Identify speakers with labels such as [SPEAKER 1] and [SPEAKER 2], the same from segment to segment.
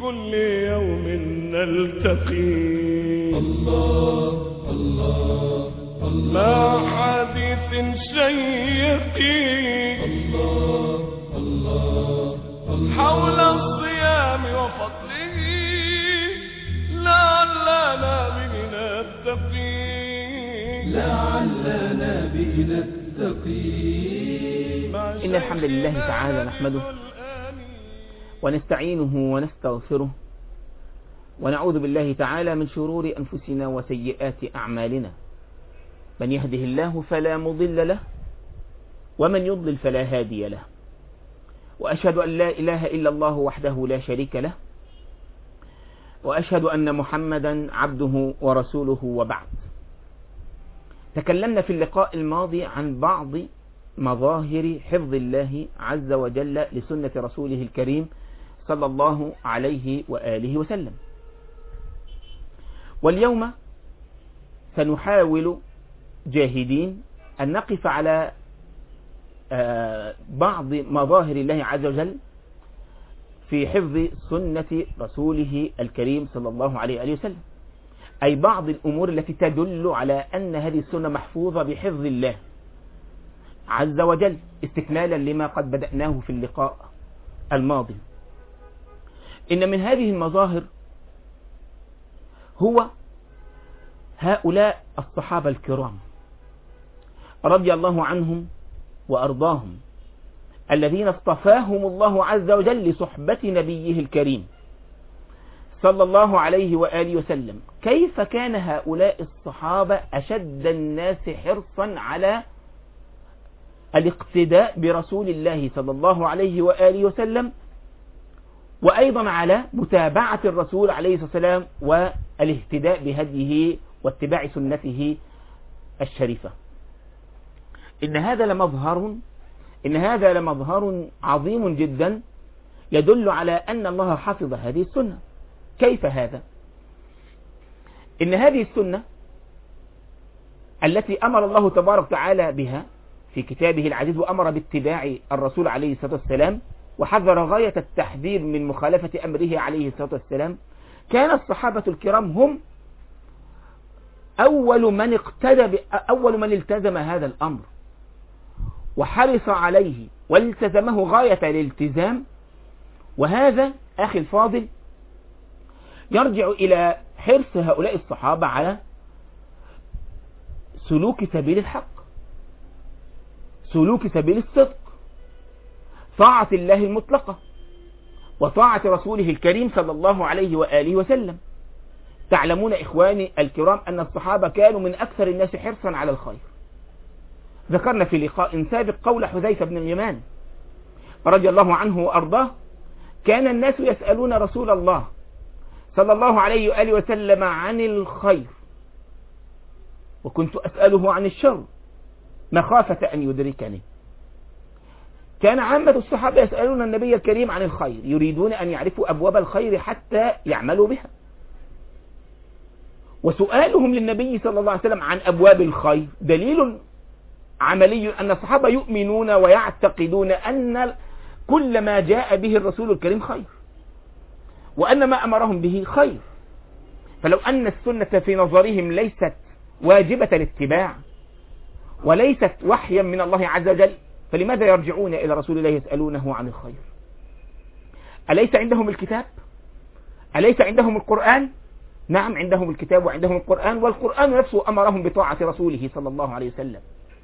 [SPEAKER 1] كل يوم نلتقي الله الله الله مع حديث شيق الله الله حول الصيام وفضله لعلنا به نتقي
[SPEAKER 2] إن الحمد لله تعالى نحمده ونستعينه ونستغفره ونعوذ بالله تعالى من شرور أنفسنا وسيئات أعمالنا. من يهده الله فلا مضل له ومن يضلل فلا هادي له، وأشهد أن لا إله إلا الله وحده لا شريك له، وأشهد أن محمدا عبده ورسوله. وبعد، تكلمنا في اللقاء الماضي عن بعض مظاهر حفظ الله عز وجل لسنة رسوله الكريم صلى الله عليه وآله وسلم، واليوم سنحاول جاهدين أن نقف على بعض مظاهر الله عز وجل في حفظ سنة رسوله الكريم صلى الله عليه وآله وسلم، أي بعض الأمور التي تدل على أن هذه السنة محفوظة بحفظ الله عز وجل، استكمالا لما قد بدأناه في اللقاء الماضي. إن من هذه المظاهر هو هؤلاء الصحابة الكرام رضي الله عنهم وأرضاهم، الذين اصطفاهم الله عز وجل لصحبة نبيه الكريم صلى الله عليه وآله وسلم. كيف كان هؤلاء الصحابة أشد الناس حرصا على الاقتداء برسول الله صلى الله عليه وآله وسلم، وأيضا على متابعة الرسول عليه الصلاة والسلام والاهتداء بهديه واتباع سنته الشريفة. إن هذا لمظهر عظيم جدا يدل على أن الله حفظ هذه السنة. كيف هذا؟ إن هذه السنة التي أمر الله تبارك وتعالى بها في كتابه العزيز، وأمر باتباع الرسول عليه الصلاة والسلام، وحذر غاية التحذير من مخالفة أمره عليه الصلاة والسلام، كان الصحابة الكرام هم أول من التزم هذا الأمر وحرص عليه والتزمه غاية الالتزام. وهذا أخي الفاضل يرجع إلى حرص هؤلاء الصحابة على سلوك سبيل الحق، سلوك سبيل الصدق، طاعة الله المطلقة وطاعة رسوله الكريم صلى الله عليه وآله وسلم. تعلمون إخواني الكرام أن الصحابة كانوا من أكثر الناس حرصا على الخير. ذكرنا في لقاء سابق قول حذيفة بن اليمان رضي الله عنه وأرضاه: كان الناس يسألون رسول الله صلى الله عليه وآله وسلم عن الخير، وكنت أسأله عن الشر مخافة أن يدركني. كان عامة الصحابة يسألون النبي الكريم عن الخير، يريدون أن يعرفوا أبواب الخير حتى يعملوا بها. وسؤالهم للنبي صلى الله عليه وسلم عن أبواب الخير دليل عملي أن الصحابة يؤمنون ويعتقدون أن كل ما جاء به الرسول الكريم خير، وأن ما أمرهم به خير. فلو أن السنة في نظرهم ليست واجبة الاتباع وليست وحيا من الله عز وجل، فلماذا يرجعون إلى رسول الله يسألونه عن الخير؟ أليس عندهم الكتاب؟ أليس عندهم القرآن؟ نعم، عندهم الكتاب وعندهم القرآن، والقرآن نفسه أمرهم بطاعة رسوله صلى الله عليه وسلم،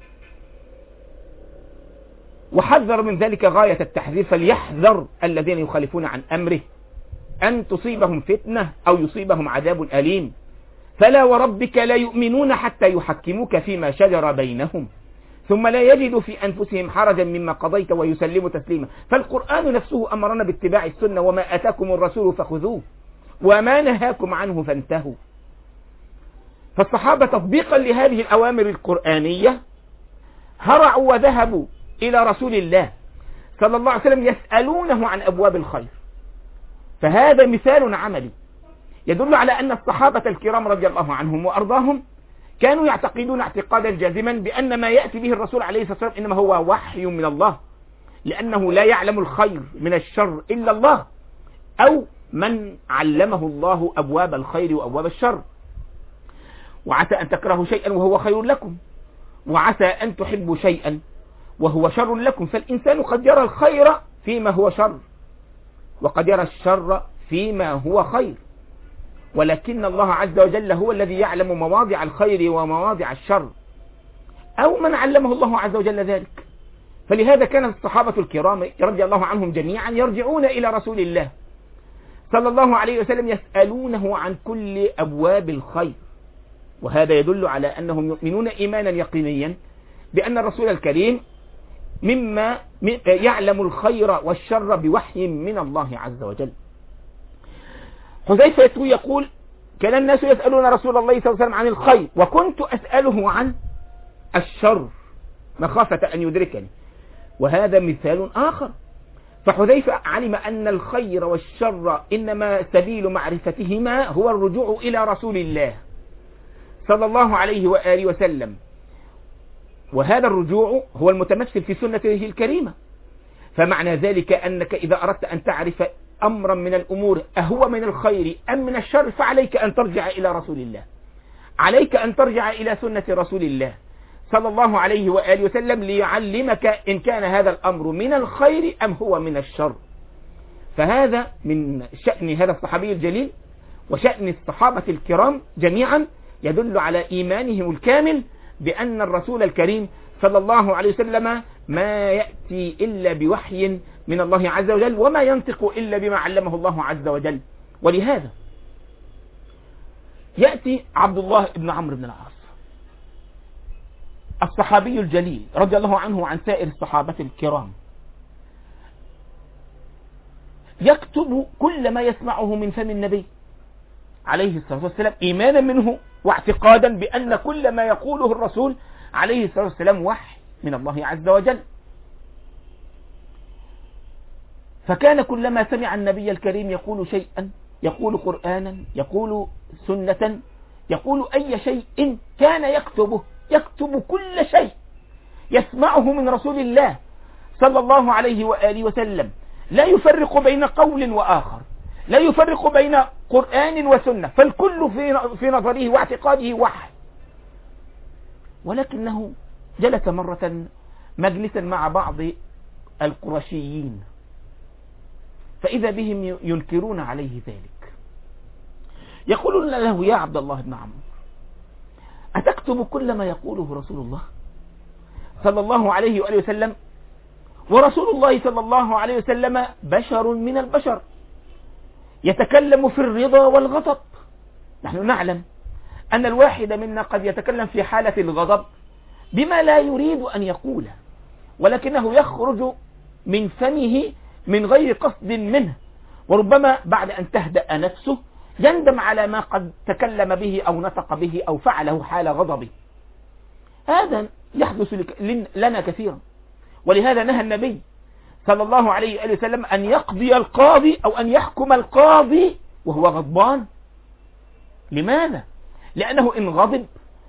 [SPEAKER 2] وحذر من ذلك غاية التحذير. فليحذر الذين يخالفون عن أمره أن تصيبهم فتنة أو يصيبهم عذاب أليم. فلا وربك لا يؤمنون حتى يحكموك فيما شجر بينهم ثم لا يجدوا في أنفسهم حرجا مما قضيت ويسلموا تسليما. فالقرآن نفسه أمرنا باتباع السنة: وما أتاكم الرسول فخذوه وما نهاكم عنه فانتهوا. فالصحابة تطبيقا لهذه الأوامر القرآنية هرعوا وذهبوا إلى رسول الله صلى الله عليه وسلم يسألونه عن أبواب الخير. فهذا مثال عملي يدل على أن الصحابة الكرام رضي الله عنهم وأرضاهم كانوا يعتقدون اعتقادا جازما بأن ما يأتي به الرسول عليه الصلاة والسلام إنما هو وحي من الله، لأنه لا يعلم الخير من الشر إلا الله، أو من علمه الله أبواب الخير وأبواب الشر. وعسى أن تكرهوا شيئا وهو خير لكم، وعسى أن تحبوا شيئا وهو شر لكم. فالإنسان قد يرى الخير فيما هو شر، وقد يرى الشر فيما هو خير، ولكن الله عز وجل هو الذي يعلم مواضع الخير ومواضع الشر، أو من علمه الله عز وجل ذلك. فلهذا كان الصحابة الكرام رضي الله عنهم جميعا يرجعون إلى رسول الله صلى الله عليه وسلم يسألونه عن كل أبواب الخير. وهذا يدل على أنهم يؤمنون إيمانا يقينيا بأن الرسول الكريم مما يعلم الخير والشر بوحي من الله عز وجل. حذيفة يقول: كان الناس يسألون رسول الله صلى الله عليه وسلم عن الخير، وكنت أسأله عن الشر مخافة أن يدركني. وهذا مثال آخر. فحذيفة علم أن الخير والشر إنما سبيل معرفتهما هو الرجوع إلى رسول الله صلى الله عليه وآله وسلم، وهذا الرجوع هو المتمثل في سنته الكريمة. فمعنى ذلك أنك إذا أردت أن تعرف أمرا من الأمور أهو من الخير أم من الشر، فعليك أن ترجع إلى رسول الله، عليك أن ترجع إلى سنة رسول الله صلى الله عليه وآله وسلم ليعلمك إن كان هذا الأمر من الخير أم هو من الشر. فهذا من شأن هذا الصحابي الجليل وشأن الصحابة الكرام جميعا، يدل على إيمانهم الكامل بأن الرسول الكريم صلى الله عليه وسلم ما يأتي إلا بوحي من الله عز وجل، وما ينطق إلا بما علمه الله عز وجل. ولهذا يأتي عبد الله بن عمرو بن العاص الصحابي الجليل رضي الله عنه عن سائر الصحابة الكرام، يكتب كل ما يسمعه من فم النبي عليه الصلاة والسلام إيمانا منه واعتقادا بأن كل ما يقوله الرسول عليه الصلاة والسلام وحي من الله عز وجل. فكان كلما سمع النبي الكريم يقول شيئا، يقول قرآنا، يقول سنة، يقول أي شيء، كان يكتب كل شيء يسمعه من رسول الله صلى الله عليه وآله وسلم، لا يفرق بين قول وآخر، لا يفرق بين قرآن وسنة، فالكل في نظره واعتقاده وحي. ولكنه جلس مرة مجلسا مع بعض القرشيين، فإذا بهم ينكرون عليه ذلك، يقولون له: يا عبد الله بن عمرو، أتكتب كل ما يقوله رسول الله صلى الله عليه وآله وسلم؟ ورسول الله صلى الله عليه وسلم بشر من البشر، يتكلم في الرضا والغضب. نحن نعلم أن الواحد منا قد يتكلم في حالة الغضب بما لا يريد أن يقوله، ولكنه يخرج من فمه من غير قصد منه، وربما بعد أن تهدأ نفسه يندم على ما قد تكلم به أو نطق به أو فعله حال غضبه. هذا يحدث لنا كثيرا، ولهذا نهى النبي صلى الله عليه وآله وسلم أن يقضي القاضي أو أن يحكم القاضي وهو غضبان. لماذا؟ لأنه إن غضب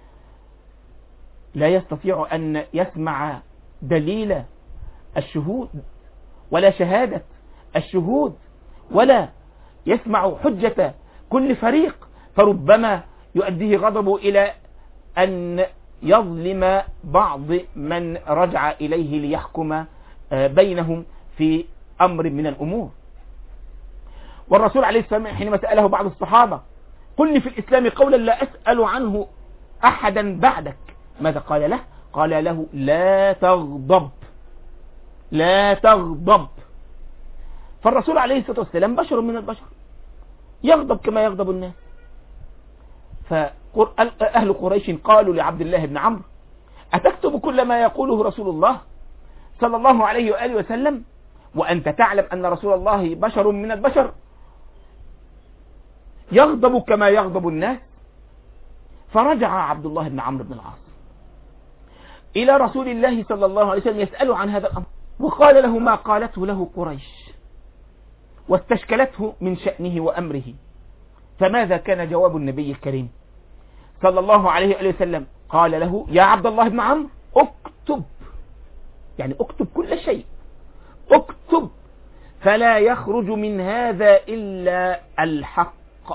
[SPEAKER 2] لا يستطيع أن يسمع دليل الشهود ولا شهادة الشهود، ولا يسمع حجة كل فريق، فربما يؤديه غضبه إلى أن يظلم بعض من رجع إليه ليحكم بينهم في أمر من الأمور. والرسول عليه الصلاة والسلام حينما سأله بعض الصحابة: قل لي في الإسلام قولا لا أسأل عنه أحدا بعدك، ماذا قال له؟ قال له: لا تغضب، لا تغضب. فالرسول عليه الصلاة والسلام بشر من البشر، يغضب كما يغضب الناس. فأهل قريش قالوا لعبد الله بن عمرو: أتكتب كل ما يقوله رسول الله صلى الله عليه وآله وسلم وأنت تعلم أن رسول الله بشر من البشر يغضب كما يغضب الناس؟ فرجع عبد الله بن عمرو بن العاص إلى رسول الله صلى الله عليه وسلم يسأله عن هذا الأمر، وقال له ما قالته له قريش واستشكلته من شأنه وأمره. فماذا كان جواب النبي الكريم صلى الله عليه وآله وسلم؟ قال له: يا عبد الله بن عمرو، اكتب، يعني اكتب كل شيء، اكتب فلا يخرج من هذا إلا الحق.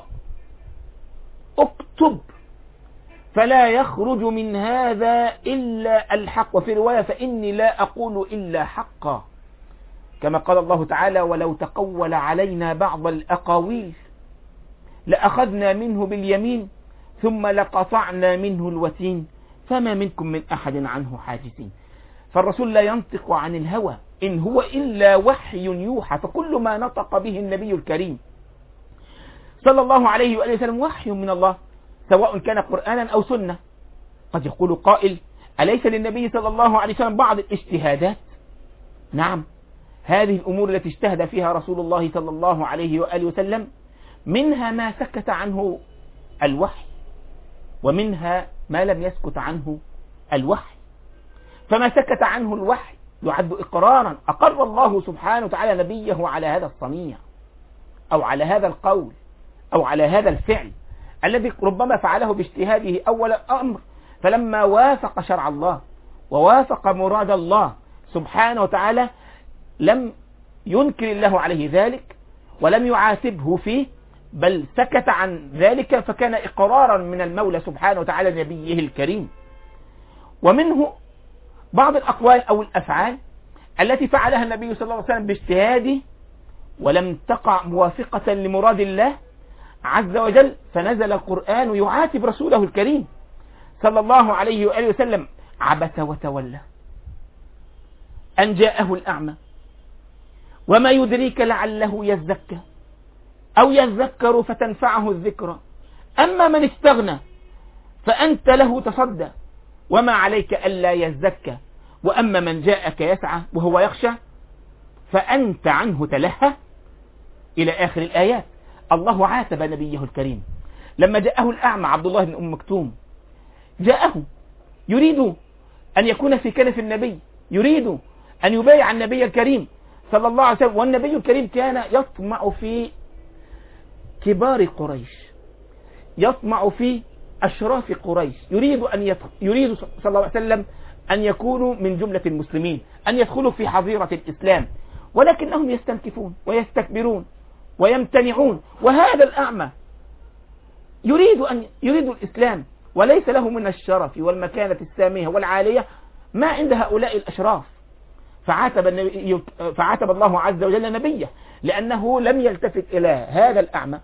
[SPEAKER 2] اكتب فلا يخرج من هذا إلا الحق. وفي رواية فإني لا أقول إلا حقا، كما قال الله تعالى ولو تقول علينا بعض الأقاويل لأخذنا منه باليمين ثم لقطعنا منه الوتين فما منكم من أحد عنه حاجزين. فالرسول لا ينطق عن الهوى، إن هو إلا وحي يوحى. فكل ما نطق به النبي الكريم صلى الله عليه وآله وسلم وحي من الله، سواء كان قرآنا أو سنة. قد يقول قائل أليس للنبي صلى الله عليه وسلم بعض الاجتهادات؟ نعم، هذه الأمور التي اجتهد فيها رسول الله صلى الله عليه وآله وسلم منها ما سكت عنه الوحي، ومنها ما لم يسكت عنه الوحي. فما سكت عنه الوحي يعد إقرارا، أقر الله سبحانه وتعالى نبيه على هذا الصنيع أو على هذا القول أو على هذا الفعل الذي ربما فعله باجتهاده أول أمر، فلما وافق شرع الله ووافق مراد الله سبحانه وتعالى لم ينكر الله عليه ذلك ولم يعاتبه فيه، بل سكت عن ذلك، فكان إقرارا من المولى سبحانه وتعالى لنبيه الكريم. ومنه بعض الأقوال أو الأفعال التي فعلها النبي صلى الله عليه وسلم باجتهاده ولم تقع موافقة لمراد الله عز وجل، فنزل القرآن يعاتب رسوله الكريم صلى الله عليه وآله وسلم: عبس وتولى أن جاءه الأعمى وما يدريك لعله يزكى أو يذكر فتنفعه الذكرى أما من استغنى فأنت له تصدى وما عليك ألا يزكى وأما من جاءك يسعى وهو يخشى فأنت عنه تلهى، إلى آخر الآيات. الله عاتب نبيه الكريم لما جاءه الأعمى عبد الله بن أم مكتوم، جاءه يريد أن يكون في كنف النبي، يريد أن يبايع النبي الكريم صلى الله عليه وسلم، والنبي الكريم كان يطمع في كبار قريش، يطمع في أشراف قريش، يريد صلى الله عليه وسلم أن يكونوا من جملة المسلمين، أن يدخلوا في حظيرة الإسلام، ولكنهم يستنكفون ويستكبرون ويمتنعون. وهذا الأعمى يريد الإسلام وليس له من الشرف والمكانة السامية والعالية ما عند هؤلاء الأشراف. فعاتب الله عز وجل نبيه لأنه لم يلتفت إلى هذا الأعمى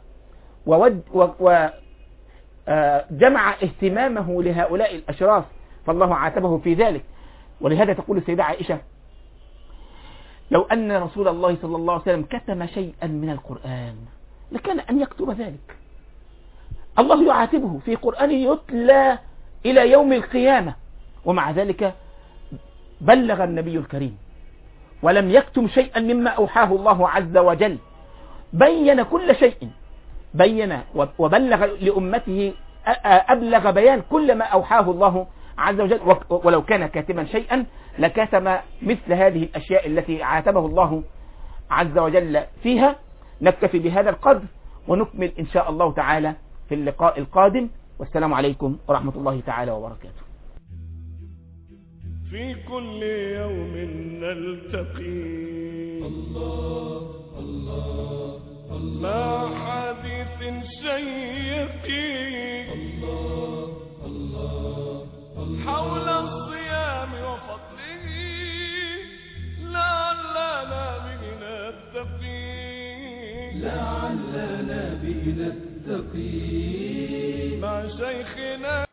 [SPEAKER 2] وجمع اهتمامه لهؤلاء الأشراف، فالله عاتبه في ذلك. ولهذا تقول السيدة عائشة: لو أن رسول الله صلى الله عليه وسلم كتم شيئا من القرآن لكان أن يكتب ذلك. الله يعاتبه في قرآن يتلى إلى يوم القيامة، ومع ذلك بلغ النبي الكريم ولم يكتم شيئا مما أوحاه الله عز وجل، بين كل شيء، بين وبلغ لأمته، أبلغ بيان كل ما أوحاه الله عز وجل. ولو كان كاتما شيئا لكتم مثل هذه الأشياء التي عاتبه الله عز وجل فيها. نكتفي بهذا القدر ونكمل إن شاء الله تعالى في اللقاء القادم، والسلام عليكم ورحمة الله تعالى وبركاته.
[SPEAKER 1] في كل يوم نلتقي الله الله الله مع حديث شيق الله الله حول الصيام وفضله لعلنا به نتقي مع شيخنا